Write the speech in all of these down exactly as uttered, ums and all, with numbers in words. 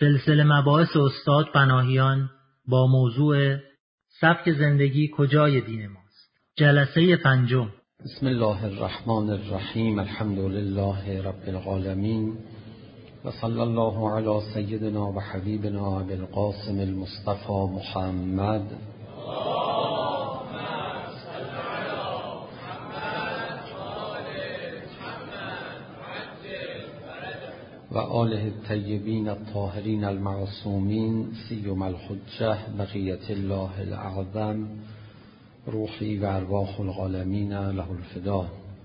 سلسله مباحث استاد پناهیان با موضوع سبک زندگی کجای دین ماست. جلسه پنجم. بسم الله الرحمن الرحیم. الحمد لله رب العالمین و صلی الله علی سیدنا و حبیبنا ابی القاسم المصطفى محمد و آله الطیبین الطاهرین المعصومین سیما الحجة بقیة الله الاعظم روحی و ارواح العالمین له الفدا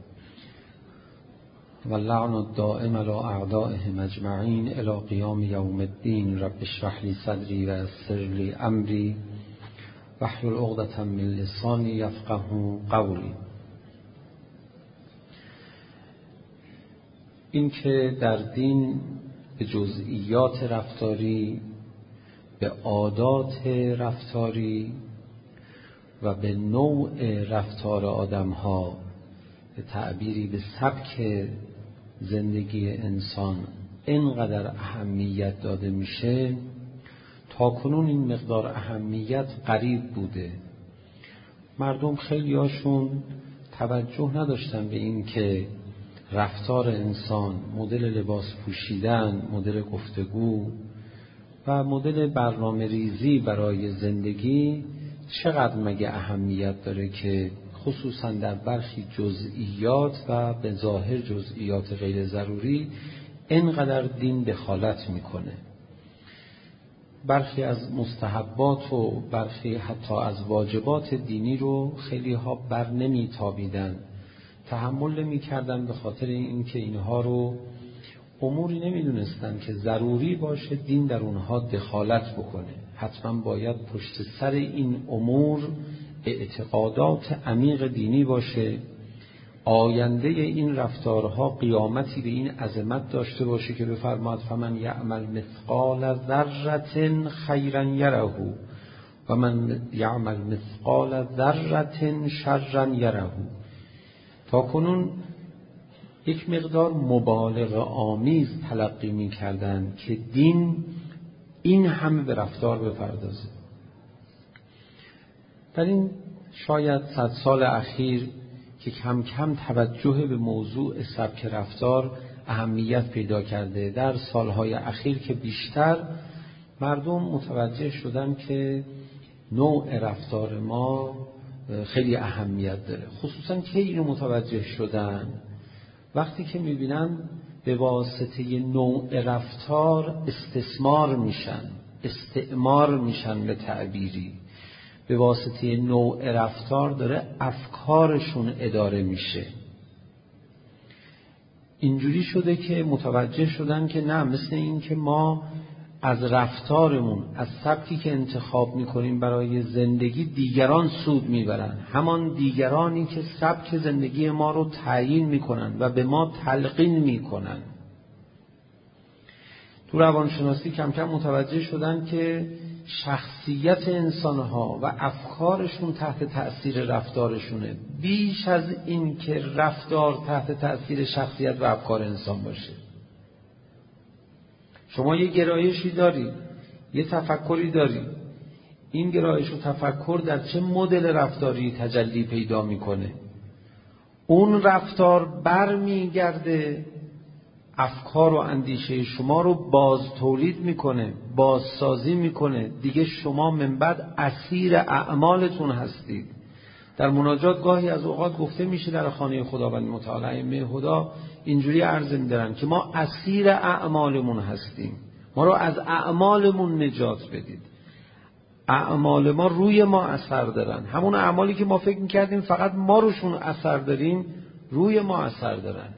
و اللعن الدائم علی اعدائهم اجمعین الی قیام یوم الدین. رب اشرح لی صدری و یسر لی امری واحلل عقدة من لسانی یفقهوا قولی. این که در دین به جزئیات رفتاری، به عادات رفتاری و به نوع رفتار آدم‌ها، به تعبیری به سبک زندگی انسان اینقدر اهمیت داده میشه، تا کنون این مقدار اهمیت غریب بوده. مردم خیلی هاشون توجه نداشتن به این که رفتار انسان، مدل لباس پوشیدن، مدل گفتگو و مدل برنامه ریزی برای زندگی چقدر مگه اهمیت داره که خصوصا در برخی جزئیات و به ظاهر جزئیات غیر ضروری اینقدر دین دخالت میکنه. برخی از مستحبات و برخی حتی از واجبات دینی رو خیلی ها بر نمیتابیدن، تحمل نمی کردن، به خاطر اینکه اینها رو اموری نمی دونستن که ضروری باشه دین در اونها دخالت بکنه. حتما باید پشت سر این امور اعتقادات عمیق دینی باشه، آینده این رفتارها قیامتی به این عظمت داشته باشه که بفرماد فمن یعمل مثقال ذره خیرا یره و من یعمل مثقال ذره شرا یره. تا کنون یک مقدار مبالغه آمیز تلقی می کردن که دین این همه به رفتار بپردازه. در این شاید صد سال اخیر که کم کم توجه به موضوع سبک رفتار اهمیت پیدا کرده، در سالهای اخیر که بیشتر مردم متوجه شدن که نوع رفتار ما خیلی اهمیت داره. خصوصا که اینو متوجه شدن وقتی که میبینن به واسطه نوع رفتار استثمار میشن، استعمار میشن، به تعبیری به واسطه نوع رفتار داره افکارشون اداره میشه. اینجوری شده که متوجه شدن که نه، مثل این که ما از رفتارمون، از سبکی که انتخاب میکنیم برای زندگی دیگران سود میبرن، همان دیگرانی که سبک زندگی ما رو تعیین میکنن و به ما تلقین میکنن. تو روانشناسی کم کم متوجه شدن که شخصیت انسانها و افکارشون تحت تأثیر رفتارشونه، بیش از این که رفتار تحت تأثیر شخصیت و افکار انسان باشه. شما یه گرایشی داری، یه تفکری داری، این گرایش و تفکر در چه مدل رفتاری تجلی پیدا میکنه؟ اون رفتار برمیگرده افکار و اندیشه شما رو باز تولید میکنه، بازسازی میکنه. دیگه شما من بعد اسیر اعمالتون هستید. در مناجات گاهی از اوقات گفته میشه در خانه خداوند متعال ائمه هدی اینجوری عرض می‌دارن که ما اسیر اعمالمون هستیم، ما رو از اعمالمون نجات بدید. اعمال ما روی ما اثر دارن، همون اعمالی که ما فکر می‌کردیم فقط ما روشون اثر داریم، روی ما اثر دارن.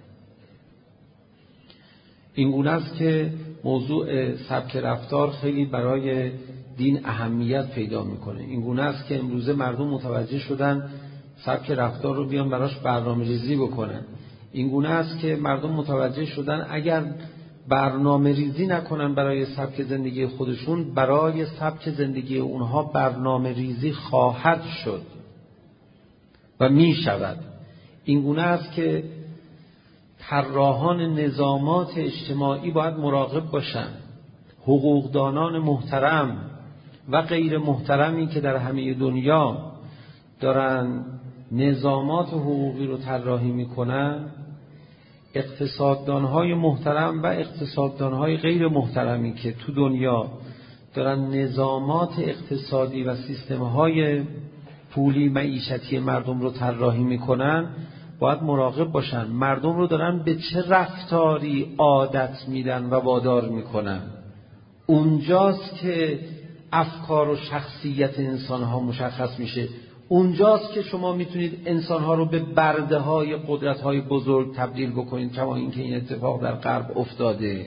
این گونه است که موضوع سبک رفتار خیلی برای دین اهمیت پیدا میکنه. این گونه است که امروزه مردم متوجه شدن سبک رفتار رو بیان براش برنامه ریزی بکنن. این گونه است که مردم متوجه شدن اگر برنامه ریزی نکنن برای سبک زندگی خودشون، برای سبک زندگی اونها برنامه ریزی خواهد شد و می شود. این گونه است که طراحان نظامات اجتماعی باید مراقب باشن. حقوقدانان محترم و غیر محترمی که در همه دنیا دارن نظامات حقوقی رو طراحی میکنن، اقتصاددانهای محترم و اقتصاددانهای غیر محترمی که تو دنیا دارن نظامات اقتصادی و سیستمهای پولی معیشتی مردم رو طراحی میکنن، باید مراقب باشن مردم رو دارن به چه رفتاری عادت میدن و وادار میکنن. اونجاست که افکار و شخصیت انسانها مشخص میشه. اونجاست که شما میتونید انسانها رو به برده های قدرت های بزرگ تبدیل بکنید، کما اینکه این اتفاق در غرب افتاده.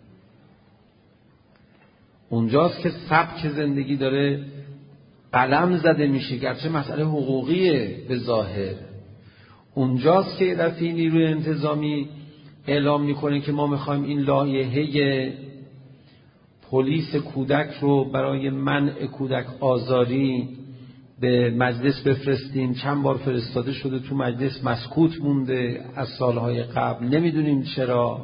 اونجاست که سبک زندگی داره قلم زده میشه، گرچه مسئله حقوقیه به ظاهر. اونجاست که دفعه نیروی انتظامی اعلام میکنه که ما میخوایم این لایحه پلیس کودک رو برای منع کودک آزاری به مجلس بفرستیم. چند بار فرستاده شده، تو مجلس مسکوت مونده از سالهای قبل، نمیدونیم چرا.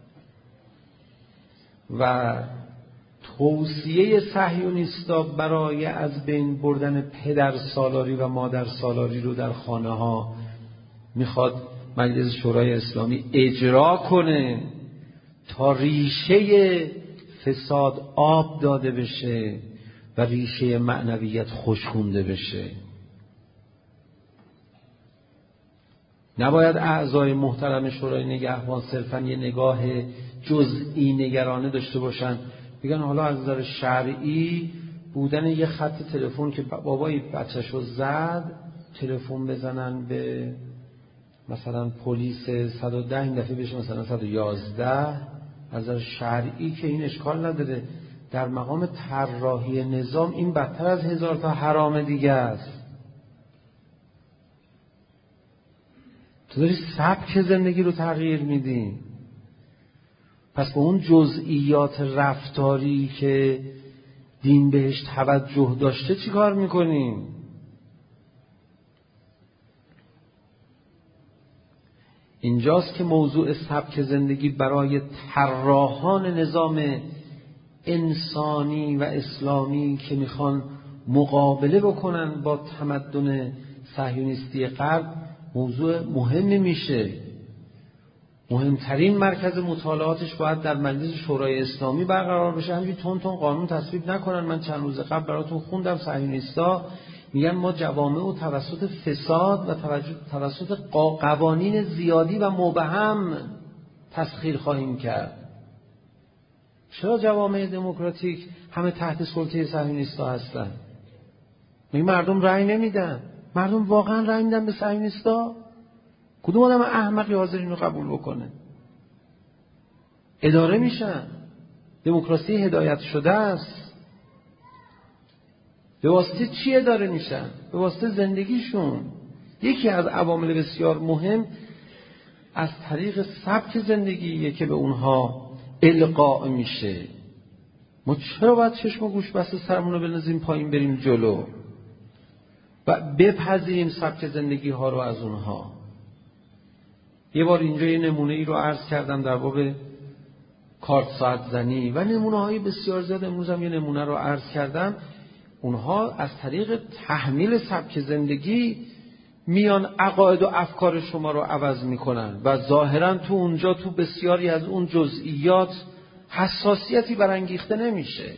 و توصیه صهیونیستا برای از بین بردن پدر سالاری و مادر سالاری رو در خانه ها میخواد مجلس شورای اسلامی اجرا کنه تا ریشه فساد آب داده بشه و ریشه معنویت خشکونده بشه. نباید اعضای محترم شورای نگهبان صرفاً یه نگاه جزئی نگرانه داشته باشن، بگن حالا از نظر شرعی بودن یه خط تلفن که بابای بچه‌شو زد تلفن بزنن به مثلا پلیس صد و ده، این دفعه بشه مثلا صد و یازده، از نظر شرعی که این اشکال نداره. در مقام طراحی نظام این بدتر از هزار تا حرام دیگه است. تو داری سبک زندگی رو تغییر میدی. پس با اون جزئیات رفتاری که دین بهش توجه داشته چی کار میکنیم؟ اینجاست که موضوع سبک زندگی برای طراحان نظام انسانی و اسلامی که میخوان مقابله بکنن با تمدن صهیونیستی غرب موضوع مهمی میشه. مهمترین مرکز مطالعاتش باید در مجلس شورای اسلامی برقرار بشه. همینجوری تون تون قانون تصویب نکنن. من چند روز قبل براتون خوندم صهیونیستا میگن ما جوامع و توسط فساد و توسط قوانین زیادی و مبهم تسخیر خواهیم کرد. چرا جوامع دموکراتیک همه تحت سلطه صهیونیستا هستن؟ میگن مردم رأی نمیدن. مردم واقعا رأی میدن به صهیونیستا؟ کدوم آدم احمقی حاضر اینو قبول بکنه؟ اداره میشن. دموکراسی هدایت شده است. به واسطه چی اداره میشن؟ به واسطه زندگیشون. یکی از عوامل بسیار مهم از طریق سبک زندگیه که به اونها القاء میشه. ما چرا باید چشم و گوش بسته سرمون رو بنازیم پایین بریم جلو و بپذیریم سبک زندگی ها رو از اونها؟ یه بار اینجا یه نمونه ای رو عرض کردم در باب کارت ساعت زنی و نمونه های بسیار زیاد. امروز هم یه نمونه رو عرض کردم. اونها از طریق تحمیل سبک زندگی میان عقاید و افکار شما رو عوض میکنن و ظاهرا تو اونجا تو بسیاری از اون جزئیات حساسیتی برانگیخته نمیشه.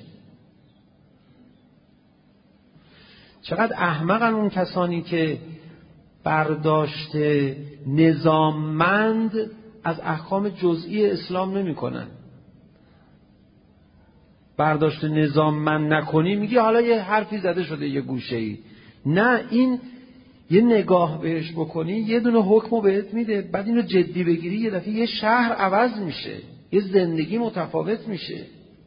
چقدر احمقن اون کسانی که برداشت نظاممند از احکام جزئی اسلام نمی کنن. برداشت نظاممند نکنی میگی حالا یه حرفی زده شده یه گوشه‌ای. نه، این یه نگاه بهش بکنی یه دونه حکمو بهت میده، بعد اینو جدی بگیری یه دفعه یه شهر عوض میشه، یه زندگی متفاوت میشه.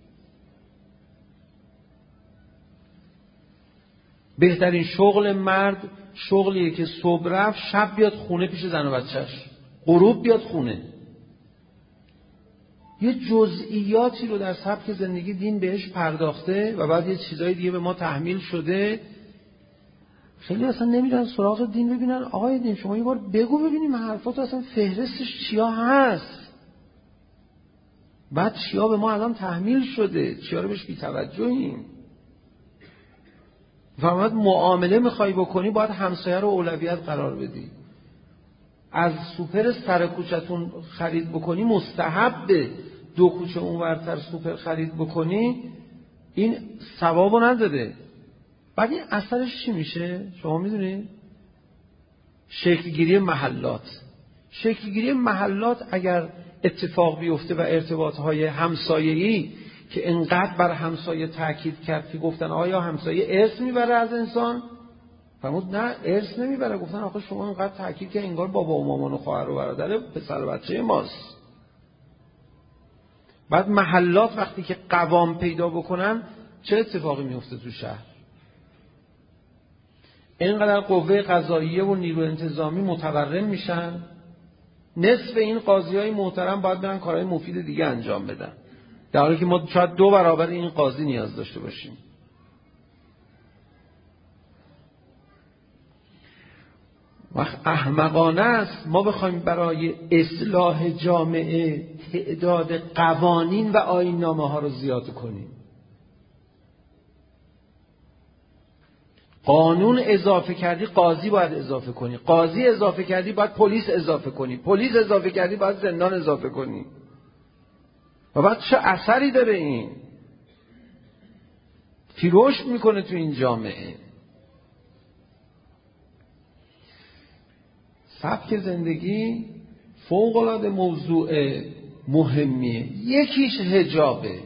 بهترین شغل مرد شغلیه که صبح رفت شب بیاد خونه پیش زن و بچهش، غروب بیاد خونه. یه جزئیاتی رو در سبک زندگی دین بهش پرداخته و بعد یه چیزای دیگه به ما تحمیل شده. خیلی اصلا نمیرن سراغ دین ببینن آقای دین شما یه بار بگو ببینیم حرفات اصلا فهرستش چیا هست. بعد چیا به ما الان تحمیل شده، چیا رو بهش بی‌توجهیم. فهمت معامله میخوای بکنی باید همسایه رو اولویت قرار بدی. از سوپر سر کوچتون خرید بکنی مستحبه، دو کوچه اونورتر سوپر خرید بکنی این ثوابو نداره. بعد این اثرش چی میشه شما میدونید؟ شکلگیری محلات. شکلگیری محلات اگر اتفاق بیفته و ارتباطهای همسایه‌ای که انقدر بر همسایه تاکید کرد که گفتن آیا همسایه ارث میبره از انسان؟ فرمود نه ارث نمیبره. گفتن آخه شما انقدر تاکید که انگار بابا و مامان و خواهر و برادر پسر و بچه ماست. بعد محلات وقتی که قوام پیدا بکنن چه اتفاقی میفته تو شهر؟ اینقدر قوه قضاییه و نیرو انتظامی متورم میشن، نصف این قاضیای محترم باید برن کارهای مفید دیگه انجام بدن، در حالی که ما شاید دو برابر این قاضی نیاز داشته باشیم. وقت احمقانه است ما بخوایم برای اصلاح جامعه تعداد قوانین و آیین‌نامه ها رو زیاد کنیم. قانون اضافه کردی قاضی باید اضافه کنی، قاضی اضافه کردی باید پلیس اضافه کنی، پلیس اضافه کردی باید زندان اضافه کنی. و بعد چه اثری داره این؟ کی رشد میکنه تو این جامعه؟ سبک زندگی فوق‌العاده موضوع مهمیه. یکیش حجابه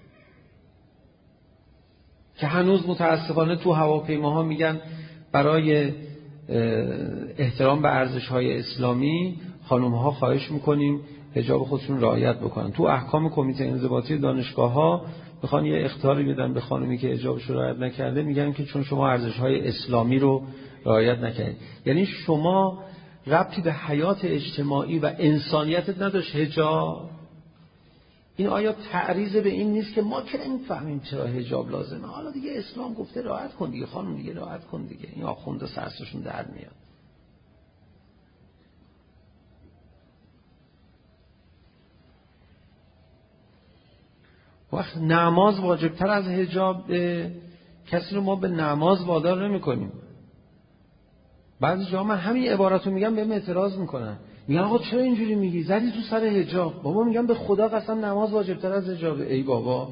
که هنوز متاسفانه تو هواپیماها میگن برای احترام به ارزش‌های اسلامی خانم‌ها خواهش میکنیم حجاب خودشون رعایت بکنن. تو احکام کمیته انضباطی دانشگاه‌ها میخوان یه اخطاری بدن به خانمی که حجابش رو رعایت نکرده، میگن که چون شما ارزش‌های اسلامی رو رعایت نکردید. یعنی شما ربطی به حیات اجتماعی و انسانیتت نداشت حجاب. این آیا تعریض به این نیست که ما که نمی‌فهمیم چرا حجاب لازمه، حالا دیگه اسلام گفته رعایت کن دیگه خانم، دیگه رعایت کن دیگه، این آخونده سرسشون در میاد. وقت نماز واجبتر از حجاب، کسی رو ما به نماز وادار نمی کنیم. بعضی جا من همین عبارتو میگم بهم اعتراض میکنن، میگن آقا چرا اینجوری میگی، زدی تو سر حجاب. بابا میگم به خدا قسم نماز واجبتر از حجابه. ای بابا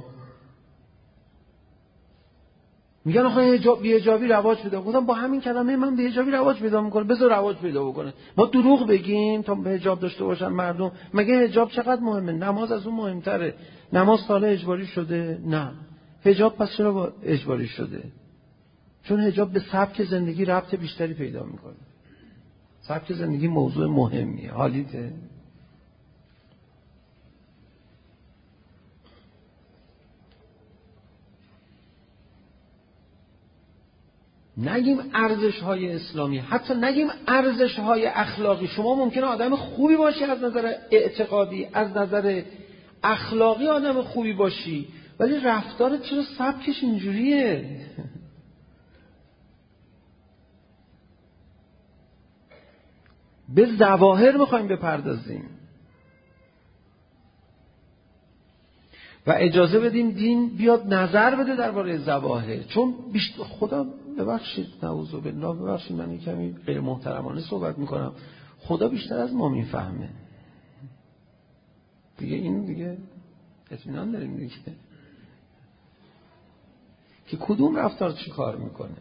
میگن آخه حجاب بی حجابی رواج پیدا. گفتم با همین کلمه من بی حجابی رواج پیدا میکنه، بذار رواج پیدا بکنه. ما دروغ بگیم تا به حجاب داشته باشن مردم؟ مگه حجاب چقدر مهمه؟ نماز از اون مهمتره. نماز حالا اجباری شده؟ نه. حجاب پس چرا اجباری شده؟ چون حجاب به سبک زندگی ربط بیشتری پیدا میکنه. سبک زندگی موضوع مهمیه. حالیته؟ نگیم ارزش‌های اسلامی، حتی نگیم ارزش‌های اخلاقی. شما ممکنه آدم خوبی باشی از نظر اعتقادی، از نظر اخلاقی آدم خوبی باشی، ولی رفتارت چرا سبکش اینجوریه؟ به ظواهر میخوایم بپردازیم و اجازه بدیم دین بیاد نظر بده درباره ظواهر. چون بیشتر خدا ببخشید نعوذ بالله، ببخشید من کمی غیر محترمانه صحبت میکنم، خدا بیشتر از ما میفهمه دیگه. این دیگه اطمینان داریم دیگه که کدوم رفتار چی کار میکنه.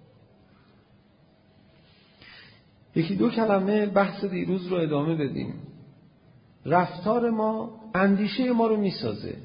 یکی دو کلمه بحث دیروز رو ادامه بدیم. رفتار ما اندیشه ما رو میسازه،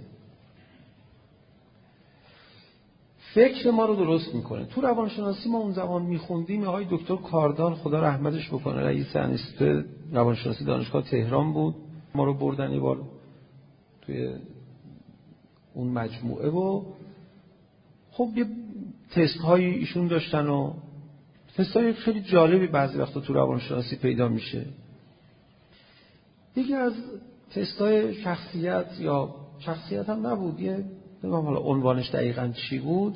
فکر ما رو درست میکنه. تو روانشناسی ما اون زمان میخوندیم، آقای دکتر کاردان خدا رحمتش بکنه رئیس انستیتوت روانشناسی دانشگاه تهران بود، ما رو بردن یه بار توی اون مجموعه و خب یه تست هایی ایشون داشتن و تست های خیلی جالبی بعضی وقتا تو روانشناسی پیدا میشه. یکی از تست های شخصیت، یا شخصیت هم نبود، یه نمیدونم حالا عنوانش دقیقاً چی بود،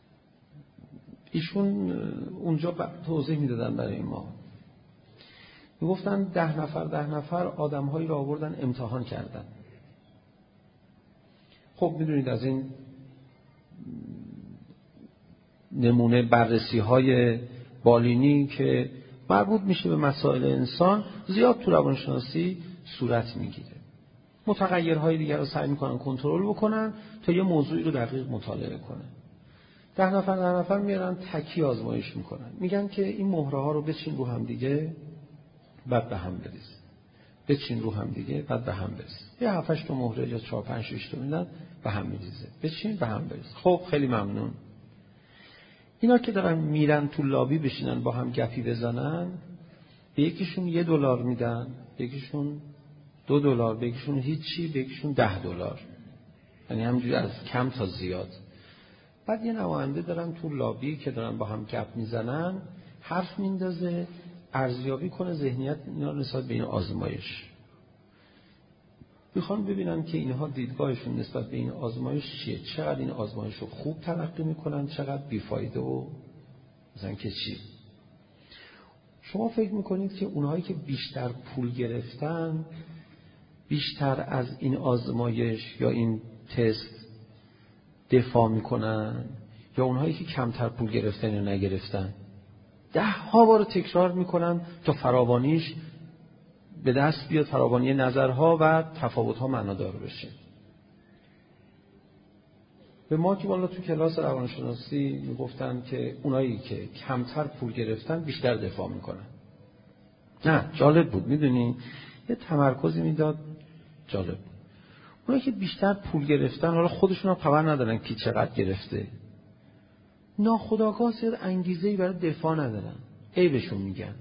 ایشون اونجا توضیح میدادن برای ما. میگفتن ده نفر ده نفر آدم‌هایی را آوردن امتحان کردن. خب میدونید از این نمونه بررسی‌های بالینی که مربوط میشه به مسائل انسان زیاد تو روانشناسی صورت میگیره. متغیرهای دیگر رو سعی میکنن کنترل بکنن تا یه موضوعی رو دقیق مطالعه کنن. ده نفر ده نفر میارن تکی آزمایش میکنن، میگن که این مهره ها رو بچین رو هم دیگه بعد به هم بریز، بچین رو هم دیگه بعد به هم بریز. یه هفت هشت تا مهره یا چهار پنج شش تا میدن به هم میریزه، بچین به هم بریز. خب خیلی ممنون. اینا که دارن میرن تو لابی بشینن با هم گپی بزنن، به یکیشون یه دلار میدن، به یکیشون دو دلار، به یکیشون هیچی، به یکیشون ده دلار. یعنی همینجوری از کم تا زیاد. بعد یه نماینده دارن تو لابی که دارن با هم گپ میزنن، حرف میندازه، ارزیابی کنه ذهنیت اینا نسبت به این آزمایش. میخوان ببینن که اینها دیدگاهشون نسبت به این آزمایش چیه، چقدر این آزمایش رو خوب تلقی میکنن، چقدر بیفایده و مثلا که چی. شما فکر میکنید که اونهایی که بیشتر پول گرفتن بیشتر از این آزمایش یا این تست دفاع میکنن یا اونهایی که کمتر پول گرفتن یا نگرفتن؟ ده ها بار تکرار میکنن تا فراوانیش به دست بیاد، فراوانی نظرها و تفاوتها معنادار بشه. به ما که والا تو کلاس روانشناسی میگفتن که اونایی که کمتر پول گرفتن بیشتر دفاع میکنن. نه، جالب بود، میدونی یه تمرکزی میداد، جالب بود. اونایی که بیشتر پول گرفتن حالا خودشون هم خبر ندارن کی چقدر گرفته، ناخودآگاه زیاد انگیزه‌ای برای دفاع ندارن، عیبشون میگن.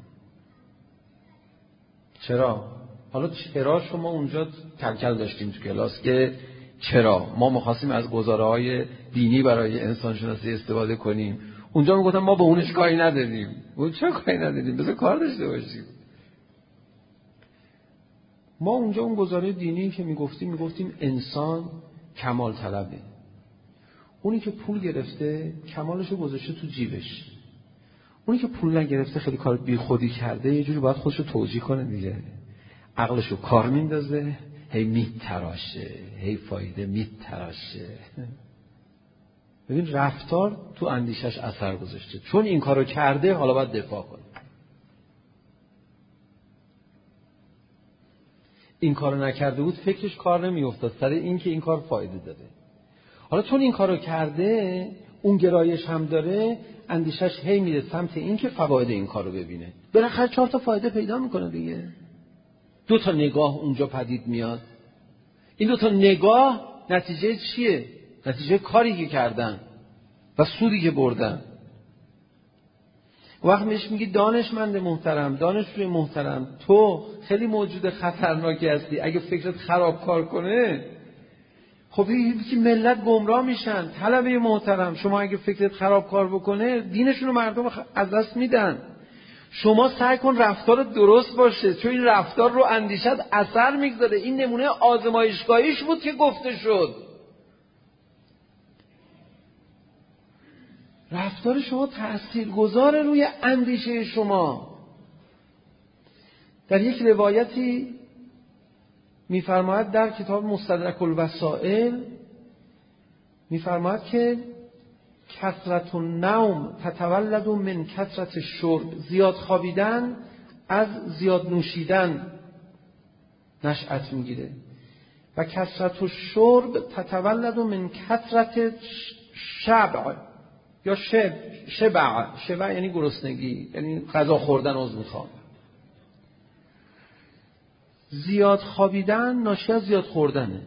چرا؟ حالا چرا شما اونجا کلکل داشتیم تو کلاس که چرا ما می‌خواستیم از گزاره‌های دینی برای انسانشناسی استفاده کنیم، اونجا میگفتن ما به اونش کاری نداریم. اون چرا کاری نداریم؟ بذار کار داشته باشیم. ما اونجا اون گزاره دینی که میگفتیم میگفتیم انسان کمال طلبه. اونی که پول گرفته کمالشو گذاشته تو جیبش، اونی که پول نگرفته خیلی کار بی خودی کرده، یه جوری باید خودشو توجیه کنه دیگه. عقلشو کار میندازه، هی میتراشه، هی فایده میتراشه. ببین رفتار تو اندیشش اثر گذاشته، چون این کارو کرده حالا باید دفاع کنه. این کارو نکرده بود فکرش کار نمیافتاد سر این که این کار فایده داره. حالا چون این کارو کرده، اون گرایش هم داره، اندیشش هی میره سمت این که فواید این کارو ببینه. بالاخره چهار تا فایده پیدا میکنه دیگه. دو تا نگاه اونجا پدید میاد. این دو تا نگاه نتیجه چیه؟ نتیجه کاری که کردن و سودی که بردن. وقت میش میگی دانشمند محترم، دانشجوی محترم، تو خیلی موجود خطرناکی هستی. اگه فکرت خراب کار کنه، خب این ملت گمراه میشن. طلبه محترم، شما اگه فکرت خراب کار بکنه، دینشون رو مردم از دست میدن. شما سعی کن رفتار درست باشه، چون این رفتار رو اندیشت اثر میگذاره. این نمونه آزمایشگاهیش بود که گفته شد. رفتار شما تأثیرگذار روی اندیشه شما. در یک روایتی میفرماید در کتاب مستدرک الوسائل، میفرماید که کثرت النوم تتولد من کثرت الشرب، زیاد خوابیدن از زیاد نوشیدن نشأت میگیره، و کثرت الشرب تتولد من کثرت شبع یا شب شبع شبع یعنی گرسنگی، یعنی غذا خوردن. عذر میخوام. زیاد خوابیدن ناشی از زیاد خوردنه.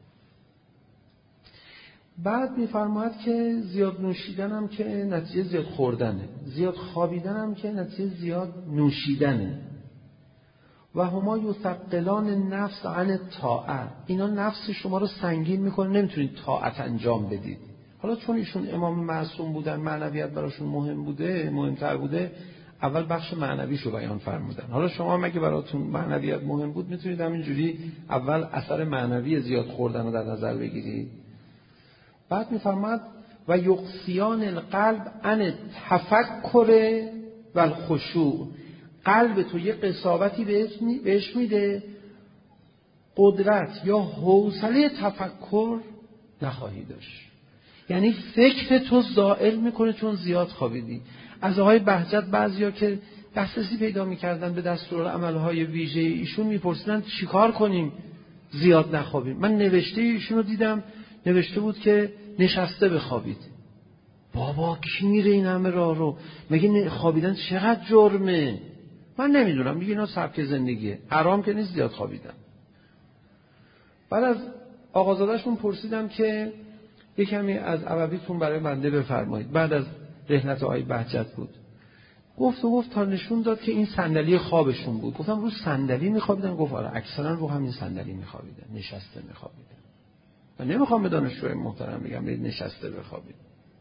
بعد میفرماید که زیاد نوشیدن هم که نتیجه زیاد خوردنه، زیاد خوابیدن هم که نتیجه زیاد نوشیدنه. و هما یثقلان نفس عن الطاعه، اینا نفس شما رو سنگین میکنه، نمیتونید طاعت انجام بدید. حالا چون ایشون امام معصوم بودن، معنویت براشون مهم بوده، مهمتر بوده، اول بخش معنویشو بیان فرمودن. حالا شما مگه براتون معنویت مهم بود، میتونید همینجوری اول اثر معنوی زیاد خوردن رو در نظر بگیرید. بعد میفرماد و یقصیان القلب عن تفکر و الخشوع، قلب تو یه قساوتی بهش میده، قدرت یا حوصله تفکر نخواهی داشت. یعنی فکر تو زائل میکنه چون زیاد خوابیدی. از آقای بهجت بعضیا که دسترسی پیدا میکردن به دستورالعمل‌های ویژه ایشون میپرسیدن چیکار کنیم زیاد نخوابیم. من نوشته ایشون رو دیدم، نوشته بود که نشسته بخوابید. بابا کی میره این همه راه رو؟ مگه خوابیدن چقدر جرمه؟ من نمیدونم، میگه اینا سبک زندگیه، حرام که نیست زیاد خوابیدن. بعد از آقازاده‌شون پرسیدم که یه کمی از عربیتون برای بنده بفرمایید. بعد از رحلت آقای بهجت بود. گفت و گفت تا نشون داد که این صندلی خوابشون بود. گفتم رو صندلی میخوابیدن؟ گفت آره اکثرا رو همین صندلی میخوابیدن، نشسته میخوابیدن. من نمیخوام به دانشجوی محترم بگم برید نشسته بخوابید.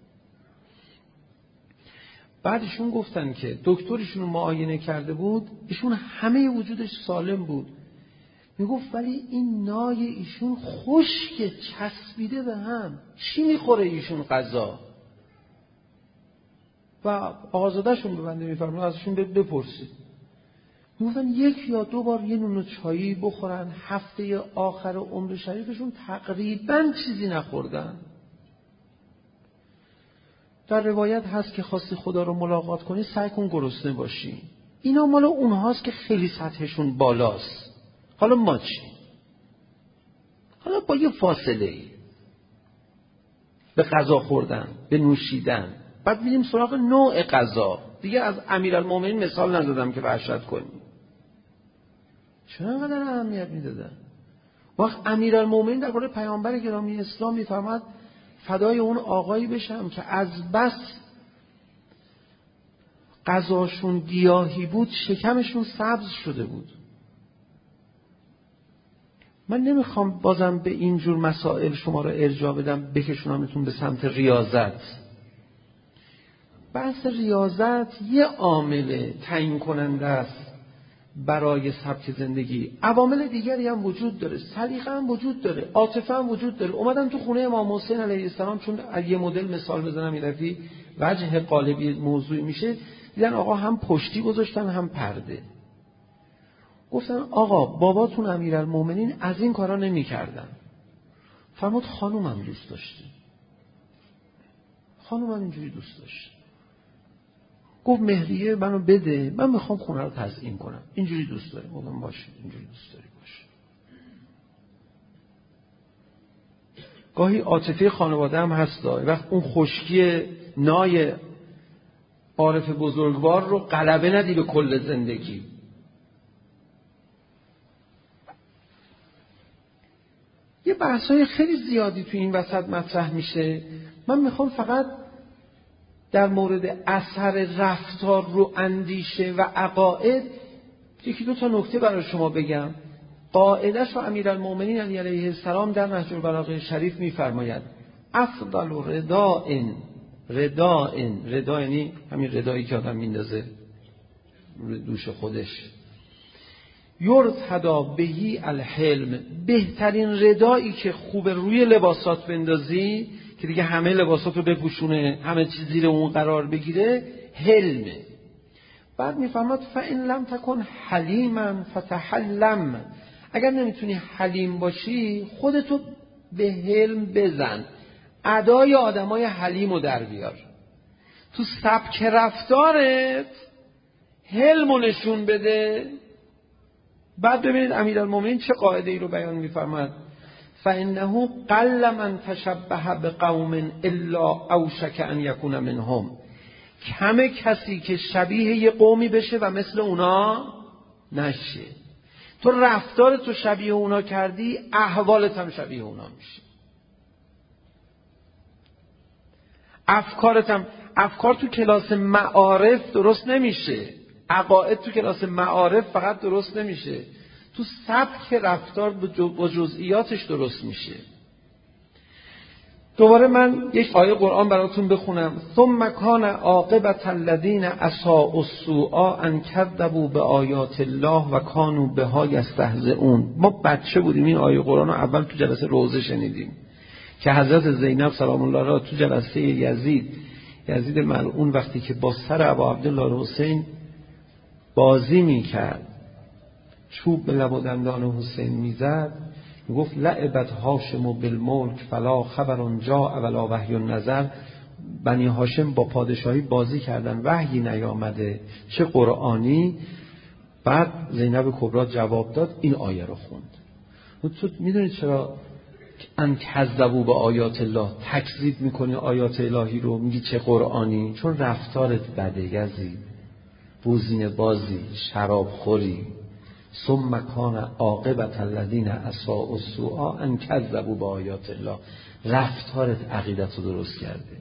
بعدشون گفتن که دکترشون رو معاینه کرده بود، ایشون همه وجودش سالم بود. میگفت ولی این نای ایشون خشک چسبیده به هم، چی میخوره ایشون غذا؟ و آقازاده‌شون به بنده میفرمون ازشون بپرسید. میگفتن یک یا دو بار یه نون و چایی بخورن، هفته آخر عمر شریفشون تقریبا چیزی نخوردن. در روایت هست که خواستی خدا رو ملاقات کنی سعی کن گرسنه باشی. اینا مال اونهاست که خیلی سطحشون بالاست. حالا ما چی؟ حالا با یه فاصله ای به غذا خوردن، به نوشیدن. بعد میریم سراغ نوع غذا. دیگه از امیرالمومنین مثال نزدم که وحشت کنیم. چرا اینقدر اهمیت میدادن؟ وقت امیرالمومنین در مورد پیامبر گرامی اسلام میفرماد فدای اون آقایی بشم که از بس غذاشون گیاهی بود شکمشون سبز شده بود. من نمیخوام بازم به این جور مسائل شما رو ارجاع بدم بکشونمتون به سمت ریاضت. بحث ریاضت یه عامل تعیین کننده است برای سبک زندگی. عوامل دیگری هم وجود داره، سلیقه هم وجود داره، عاطفه هم وجود داره. اومدن تو خونه امام حسین علیه السلام، چون یه مدل مثال بزنم این رفی وجه قالبی موضوع میشه، دیدن آقا هم پشتی گذاشتن هم پرده. گفتن آقا باباتون امیرالمومنین از این کارا نمی کردن. فرمود خانومم دوست داشته، خانومم اینجوری دوست داشته. گفت مهریه منو بده، من میخوام خونه رو تزیین کنم، اینجوری دوست داری. گفتم باشه اینجوری دوست داری باشه. گاهی عاطفه خانواده هم هست داره. وقت اون خشکی نای عارف بزرگوار رو غلبه ندی به کل زندگی. یه بحثای خیلی زیادی تو این وسط مطرح میشه. من میخوام فقط در مورد اثر رفتار رو اندیشه و عقاید یکی دو تا نکته برای شما بگم. قاعده‌اش رو امیرالمومنین علیه السلام در نهج البلاغه شریف میفرماید افضل رداء رداء ردا یعنی همین ردایی که آدم میندازه دوش خودش، یرتدا بهی الحلم، بهترین ردایی که خوب روی لباسات بندازی که دیگه همه لباسات رو بپوشونه، همه چیز زیر اون قرار بگیره، حلمه. بعد میفهمد فإن لم تکن حلیما فتحلم، اگر نمیتونی حلیم باشی خودتو به حلم بزن، ادای آدمای حلیم رو در بیار، تو سبک رفتارت حلمو نشون بده. بعد ببینید امیرالمومنین چه قاعده ای رو بیان میفرماد، فإنه قل من تشبه بقوم الا اوشک ان یکون منهم، کمه کسی که شبیه یه قومی بشه و مثل اونا نشه. تو رفتارت تو شبیه اونا کردی، احوالت هم شبیه اونا میشه. افکارت هم، افکار تو کلاس معارف درست نمیشه، عقاید تو کلاس معارف فقط درست نمیشه، تو سبک رفتار با جزئیاتش درست میشه. دوباره من یک آیه قرآن براتون بخونم. ثم کان عاقبة الذین اساءوا السوء ان کذبوا بآیات الله و کانوا بها یستهزئون. ما بچه بودیم این آیه قرآن رو اول تو جلسه روضه شنیدیم که حضرت زینب سلام الله علیها تو جلسه یزید یزید ملعون وقتی که با سر ابا عبدالله الحسین بازی میکرد، چوب به لب و دندان حسین میزد، میگفت لعبت هاشم بالملک فلا خبر جاء ولا وحی نظر. بنی هاشم با پادشاهی بازی کردن، وحی نیامده چه قرآنی. بعد زینب کبرا جواب داد، این آیه رو خوند. تو میدونید چرا ان کذبوا به آیات الله، تکذیب میکنی آیات الهی رو، میگی چه قرآنی؟ چون رفتارت بده یزید، بوزینه بازی، شراب خوری. ثم کان عاقبت الذین اساءوا السوء ان کذبوا به آیات الله. رفتارت عقیدت رو درست کرده.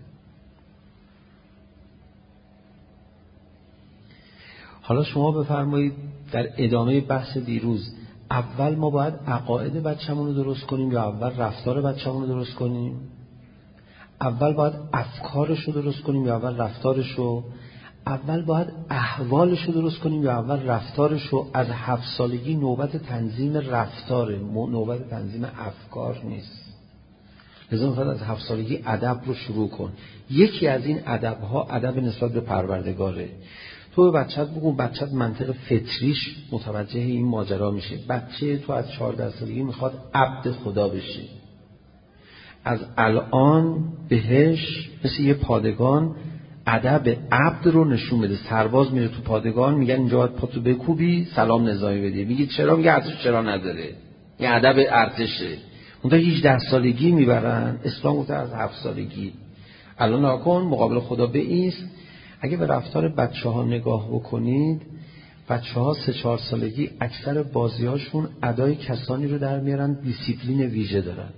حالا شما بفرمایید در ادامه بحث دیروز، اول ما باید عقاید بچه‌مون رو درست کنیم یا اول رفتار بچه‌مون رو درست کنیم؟ اول باید افکارش رو درست کنیم یا اول رفتارش رو؟ اول باید احوالش رو درست کنیم یا اول رفتارش رو؟ از هفت سالگی نوبت تنظیم رفتاره، نوبت تنظیم افکار نیست. لذا باید از هفت سالگی ادب رو شروع کن. یکی از این ادب‌ها ادب نسبت به پروردگاره. تو به بچت بگو، بچت منطق فطریش متوجه این ماجرا میشه. بچه تو از چهارده سالگی میخواد عبد خدا بشه. از الان بهش مثل یه پادگان ادب عبد رو نشون بده. سرباز میره تو پادگان، میگن اینجا باید پاتو بکوبی سلام نظامی بدی، میگی چرا؟ میگه ارتش چرا نداره، این ادب ارتشه. اون تا هجده سالگی میبرن، اسلام گفته از هفت سالگی. الان ناکن مقابل خدا بایست. اگه به رفتار بچه ها نگاه بکنید، بچه ها سه چهار سالگی اکثر بازی هاشون ادای کسانی رو در میارن دیسیپلین ویژه دارن.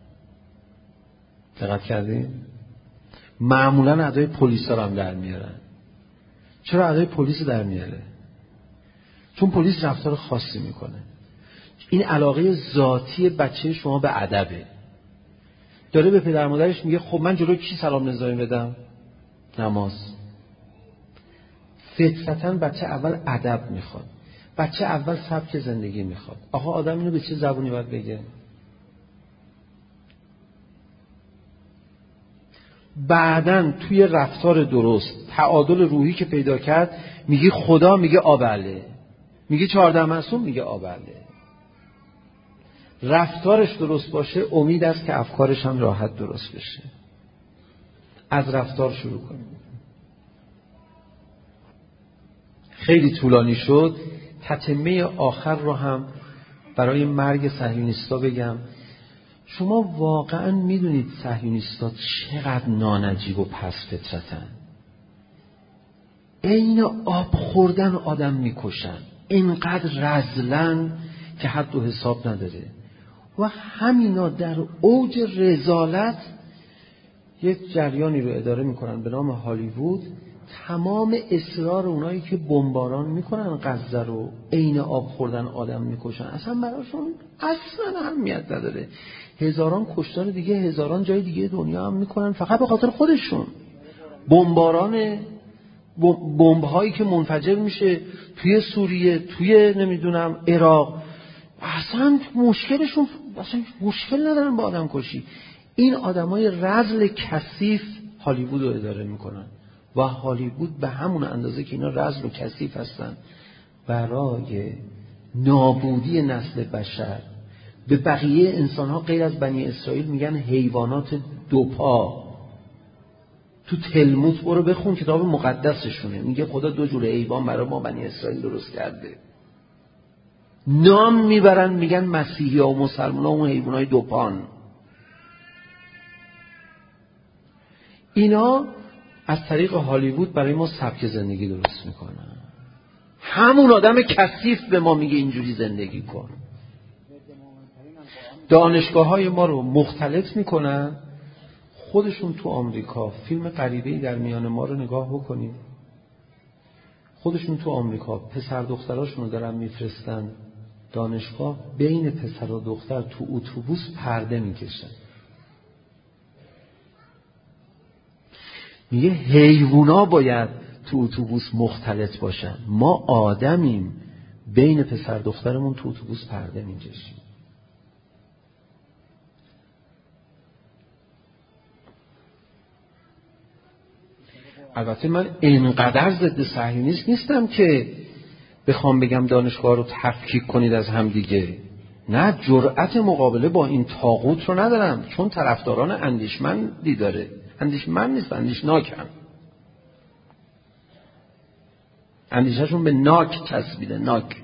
دقت کردین؟ معمولا ادای پلیس ها هم در میارن. چرا ادای پلیس در میاره؟ چون پلیس رفتار خاصی میکنه. این علاقه ذاتی بچه شما به ادبه. داره به پدر مادرش میگه خب من جلوی کی سلام نظامی بدم؟ نماز. فطرتاً بچه اول ادب میخواد. بچه اول سبک زندگی میخواد. آقا آدم اینو به چه زبونی باید بگه؟ بعدن توی رفتار درست تعادل روحی که پیدا کرد، میگه خدا، میگه آبله، میگه چهارده معصوم، میگه آبله. رفتارش درست باشه، امید است که افکارش هم راحت درست بشه. از رفتار شروع کنیم. خیلی طولانی شد. تتمه آخر رو هم برای مرگ صهیونیستا بگم. شما واقعا میدونید صهیونیستا چقدر نانجیب و پس فطرتن؟ عین آب خوردن آدم میکشن، اینقدر رذلن که حد و حساب نداره. و همینا در اوج رذالت یک جریانی رو اداره میکنن به نام هالیوود. تمام اصرار اونایی که بمباران میکنن غزه رو، عین آب خوردن آدم میکشن، اصلا براشون اصلا اهمیت نداره. هزاران کشتار دیگه هزاران جای دیگه دنیا هم میکنن فقط به خاطر خودشون. بمباران بمب هایی که منفجر میشه توی سوریه، توی نمیدونم عراق، اصلا مشکلشون اصلا مشکل ندارن با آدم کشی. این آدمای رذل کثیف هالیوود رو اداره میکنن و هالیوود به همون اندازه که اینا رذل و کثیف هستن برای نابودی نسل بشر به بقیه انسان ها غیر از بنی اسرائیل میگن حیوانات دوپا. تو تلمود برو بخون، کتاب مقدسشونه، میگه خدا دو جور حیوان برای ما بنی اسرائیل درست کرده. نام میبرن میگن مسیحی ها و مسلمان ها اون حیوان های دوپان. اینا از طریق هالیوود برای ما سبک زندگی درست میکنن. همون آدم کثیف به ما میگه اینجوری زندگی کن. دانشگاه های ما رو مختلط میکنن. خودشون تو آمریکا فیلم غریبه‌ای در میان ما رو نگاه بکنیم. خودشون تو آمریکا پسر دختراشون رو دارن میفرستن دانشگاه، بین پسر و دختر تو اتوبوس پرده میکشن. میگه حیوونا باید تو اتوبوس مختلط باشن، ما آدمیم بین پسر دخترمون تو اتوبوس پرده میکشیم. البته من اینقدر ضد صهیونیسم نیستم که بخوام بگم دانشگاه رو تفکیک کنید از هم دیگه. نه، جرأت مقابله با این طاغوت رو ندارم، چون طرفداران اندیشمندی داره. اندیشمند نیست، اندیشناکن. اندیشهشون به ناک چسبیده، ناک.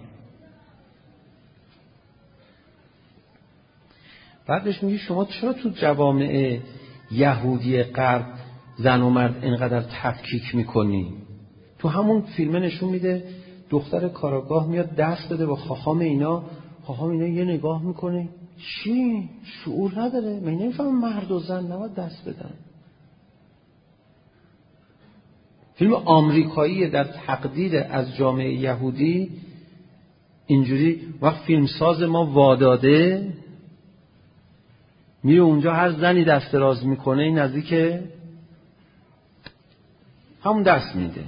بعدش میگه شما چرا تو جوامع یهودی غرب زن و مرد اینقدر تفکیک میکنی؟ تو همون فیلم نشون میده دختر کاراگاه میاد دست بده با خاخام اینا، خاخام اینا یه نگاه میکنه، چی؟ شعور نداره؟ من نمیفهم مرد و زن نباید دست بدن. فیلم آمریکایی در تقدیر از جامعه یهودی اینجوری، وقت فیلمساز ما واداده میره اونجا هر زنی دست دراز میکنه این نزدیک همون دست میده.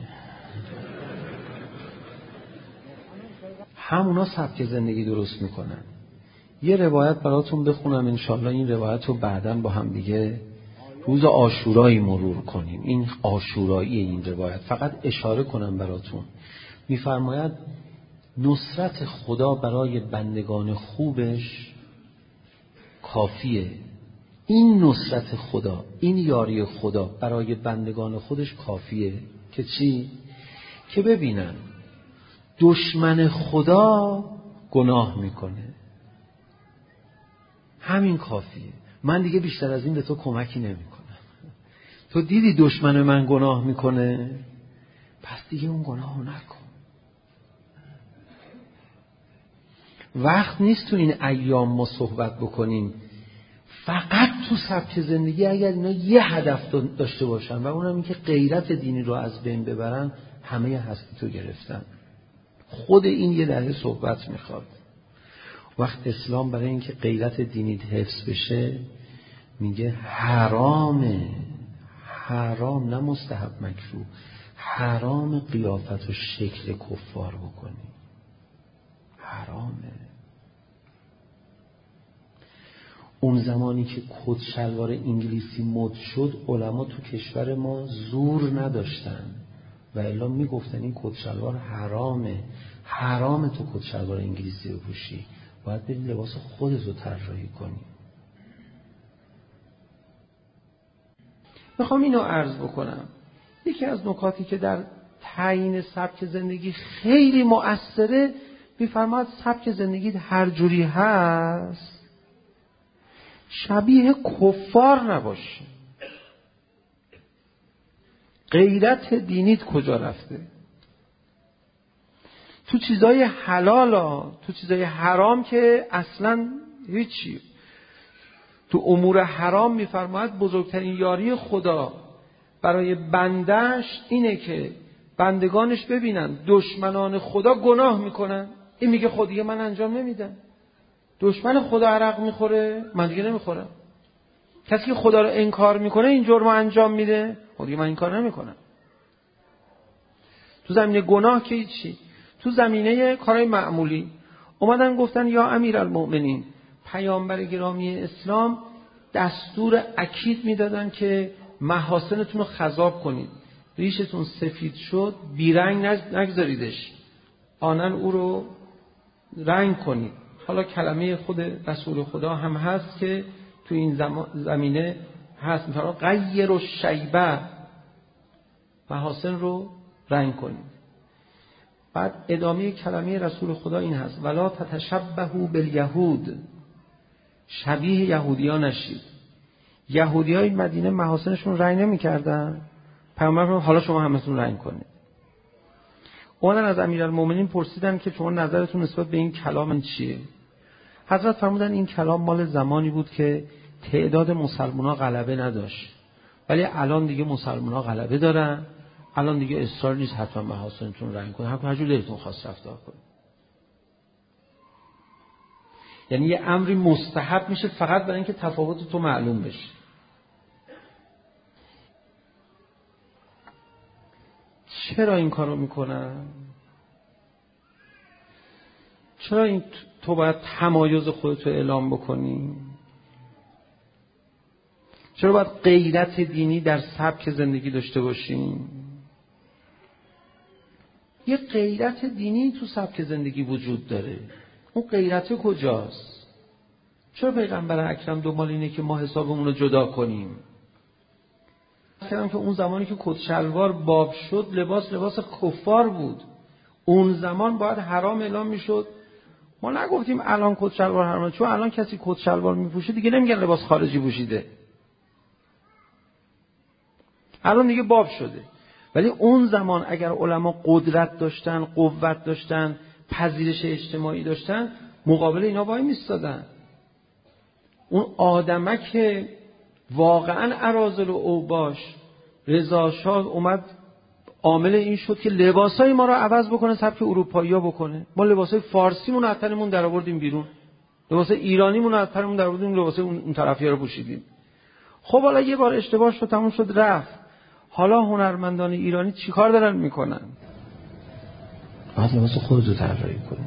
همونا سبک زندگی درست میکنن. یه روایت براتون بخونم انشالله این روایت رو بعداً با هم دیگه روز عاشورایی مرور کنیم. این عاشورایی این روایت فقط اشاره کنم براتون. میفرماید نصرت خدا برای بندگان خوبش کافیه. این نصرت خدا، این یاری خدا برای بندگان خودش کافیه که چی؟ که ببینن دشمن خدا گناه میکنه. همین کافیه. من دیگه بیشتر از این به تو کمکی نمیکنم. تو دیدی دشمن من گناه میکنه، پس دیگه اون گناهو نکن. وقت نیست تو این ایام ما صحبت بکنیم فقط تو سبک زندگی اگر اینا یه هدف داشته باشن و اونم این که غیرت دینی رو از بین ببرن، همه هستی تو گرفتن. خود این یه دهه صحبت میخواد. وقت اسلام برای اینکه غیرت دینی حفظ بشه میگه حرامه، حرام، نه مستحب مکروه، حرام قیافت و شکل کفار بکنی، حرامه. اون زمانی که کت شلوار انگلیسی مد شد علما تو کشور ما زور نداشتن و الا میگفتن این کت شلوار حرامه، حرامه تو کت شلوار انگلیسی رو پوشی، باید بری لباس خودت رو طراحی کنی. میخوام اینو عرض بکنم. یکی از نکاتی که در تعیین سبک زندگی خیلی مؤثره، میفرماید سبک زندگی هر جوری هست شبیه کفار نباشه. غیرت دینیت کجا رفته؟ تو چیزای حلال ها، تو چیزای حرام که اصلا هیچی. تو امور حرام میفرماید بزرگترین یاری خدا برای بندش اینه که بندگانش ببینن دشمنان خدا گناه میکنن، این میگه خود دیگه من انجام نمیدم. دشمن خدا عرق میخوره، من دیگه نمیخورم. کسی که خدا رو انکار میکنه این جرم انجام میده، خود دیگه من این کار نمیکنم. تو زمینه گناه که چی؟ تو زمینه کارهای معمولی اومدن گفتن یا امیرالمؤمنین، پیامبر گرامی اسلام دستور اکید میدادن که محاسنتون رو خضاب کنید، ریشتون سفید شد بیرنگ نگذاریدش، آنن او رو رنگ کنید. حالا کلمه خود رسول خدا هم هست که تو این زمینه هست، میفرما غیر الشیبه، محاسن رو رنگ کنید. بعد ادامه کلمه رسول خدا این هست ولا تتشبهوا بالیهود، شبیه یهودیان نشید. یهودیای مدینه محاسنشون رنگ نمی‌کردن، پیامبر فرمود حالا شما همتون رنگ کنید. اونن از امیرالمومنین پرسیدن که شما نظرتون نسبت به این کلام چیه؟ حضرت فرمودن این کلام مال زمانی بود که تعداد مسلمان‌ها غلبه نداشت، ولی الان دیگه مسلمان‌ها غلبه دارن، الان دیگه اصرار نیست حتما محاسنتون رنگ کنید، هر جور دلتون خواست رفتار کنید. یعنی یه امری مستحب میشه فقط برای اینکه تفاوت تو معلوم بشه. چرا این کارو میکنن؟ چرا این تو باید تمایز خودت رو اعلام بکنی؟ چرا باید غیرت دینی در سبک زندگی داشته باشیم؟ یه غیرت دینی تو سبک زندگی وجود داره. اون غیرت کجاست؟ چرا پیغمبر اکرم دنبال اینه که ما حسابمون رو جدا کنیم؟ کردم که اون زمانی که کت شلوار باب شد لباس لباس کفار بود. اون زمان باید حرام اعلام میشد. ما نگفتیم الان کت شلوار حرامه، چون الان کسی کت شلوار میپوشه دیگه نمیگن لباس خارجی پوشیده، الان دیگه باب شده. ولی اون زمان اگر علما قدرت داشتن، قوت داشتن، پذیرش اجتماعی داشتن، مقابل اینا وای میستادن. اون آدمک که واقعا اراذل و اوباش، رضا شاه اومد عامل این شد که لباسای ما رو عوض بکنه، سبک اروپایی‌ها بکنه. ما لباسای فارسیمون از تنمون در آوردیم بیرون، لباسای ایرانیمون از تنمون در آوردیم، لباسای اون طرفی‌ها رو پوشیدیم. خب حالا یه بار اشتباه شد، تموم شد رفت. حالا هنرمندان ایرانی چیکار دارن میکنن؟ باید لباس خودتو طراحی کنی.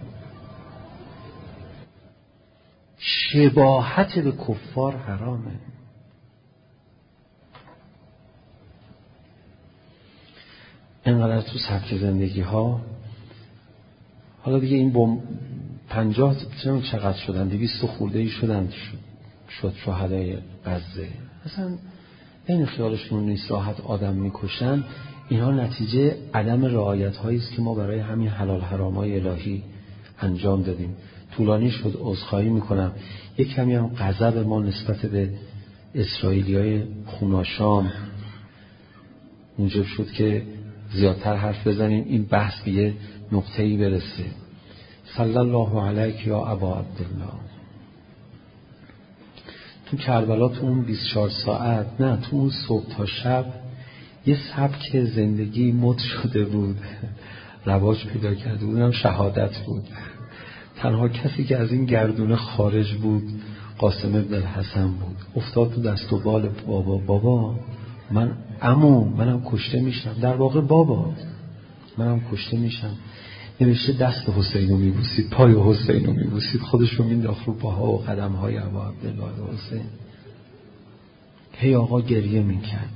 شباهت به کفار حرامه. اینقدر تو سبک زندگی ها. حالا دیگه این بم پنجاه چقدر شدن، دویست و خورده ای شدن شد شهدای غزه. اصلا این خیالشون نیست راحت آدم میکشن. اینها نتیجه عدم رعایت هایی است که ما برای همین حلال حرامای الهی انجام دادیم. طولانی شد، عذرخواهی میکنم. یک کمی هم غضب ما نسبت به اسرائیلیای خوناشام موجب شد که زیادتر حرف بزنیم، این بحث به یه نقطه‌ای برسه. صلی الله علیک یا ابا عبدالله. تو کربلا تو اون بیست و چهار ساعت، نه تو اون صبح تا شب، یه سبک زندگی مد شده بود، رواج پیدا کرده بود، اونم شهادت بود. تنها کسی که از این گردونه خارج بود قاسم ابن الحسن بود. افتاد تو دست و بال بابا. بابا من عمو منم کشته میشم. در واقع بابا منم کشته میشم. نوشته دست حسین رو میبوسید، پای حسین رو میبوسید، خودش رو مینداخت رو پاها و قدمهای ابا عبدالله حسین. هی آقا گریه میکرد.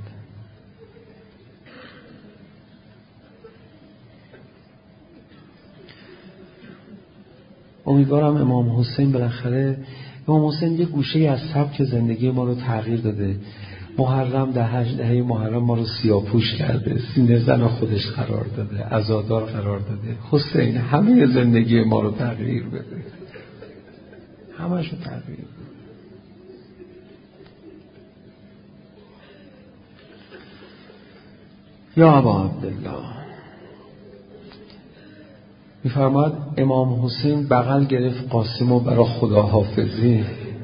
امیدوارم امام حسین بالاخره، امام حسین یه گوشه از سبک زندگی ما رو تغییر داده. محرم ده هشت دهه محرم ما رو سیاپوش کرده، سینه زن خودش قرار داده، عزادار قرار داده. حسین همه زندگی ما رو تغییر بده، همه شو تغییر بده. یا ابا عبدالله میفرماد امام حسین بغل گرفت قاسم و برای خدا حافظی.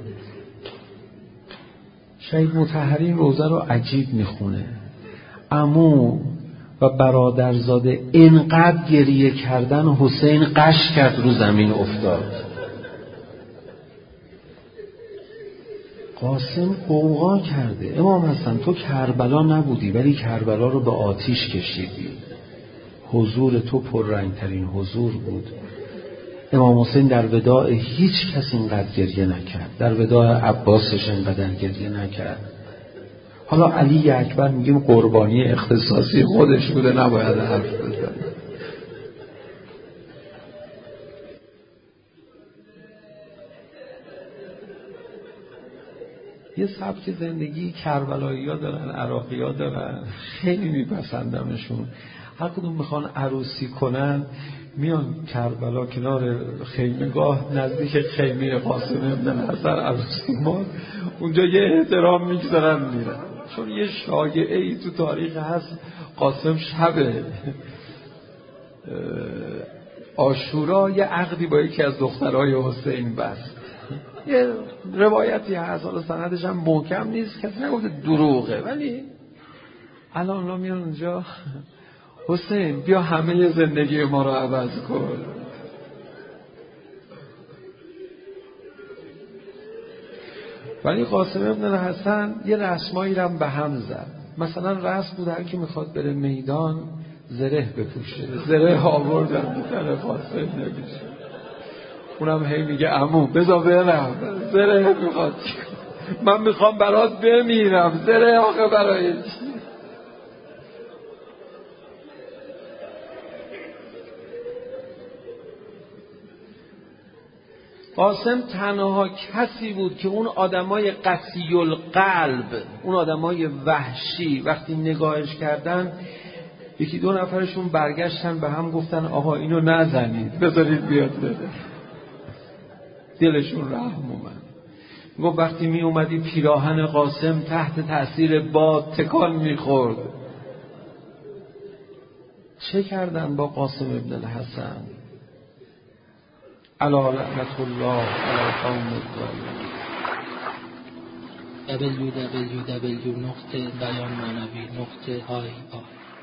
شهید مطهری روزه رو عجیب میخونه. عمو و برادرزاده اینقدر گریه کردن، حسین قش کرد رو زمین افتاد. قاسم قوقا کرده. امام حسن تو کربلا نبودی ولی کربلا رو به آتیش کشیدی. حضور تو پررنگترین حضور بود. امام حسین در وداع هیچ کس اینقدر گریه نکرد، در وداع عباسش اینقدر گریه نکرد. حالا علی اکبر میگیم قربانی اختصاصی خودش بوده، نباید حرف بزنه. یه سبک زندگی کربلایی ها دارن، عراقی ها دارن، خیلی میپسندمشون. هر کدوم میخوان عروسی کنن میان کربلا کنار خیمگاه نزدیک خیمه قاسم ابن الحسن عروسی ما، اونجا یه احترام میگذارن میرن. چون یه شایعه ای تو تاریخ هست قاسم شب عاشورا یه عقدی با یکی از دخترای حسین بست. یه روایتی هست، حالا سندش هم محکم نیست، کسی نگفته دروغه، ولی الان اونا میان اونجا حسین بیا همه زندگی ما رو عوض کن. ولی قاسم ابن الحسن یه رسمایی رو به هم زد. مثلا رسم بود هر کی میخواد بره میدان زره بپوشه، زره آوردن میتونه قاسم نمیشه. اونم هی میگه عمو بذار برم، زره میخواد من میخوام برات بمیرم، زره آخه برای چی؟ قاسم تنها کسی بود که اون آدمای قسی القلب، اون آدمای وحشی وقتی نگاهش کردن، یکی دو نفرشون برگشتن به هم گفتن آقا اینو نزنید، بذارید بیاد بده. دلشون رحم اومد. گفت وقتی می اومدی پیراهن قاسم تحت تأثیر باد تکان میخورد. چه کردن با قاسم ابن الحسن؟ علی لعنت الله علی قوم الظالمین. دبلیو دبلیو دبلیو دات بیان معنوی دات آی آی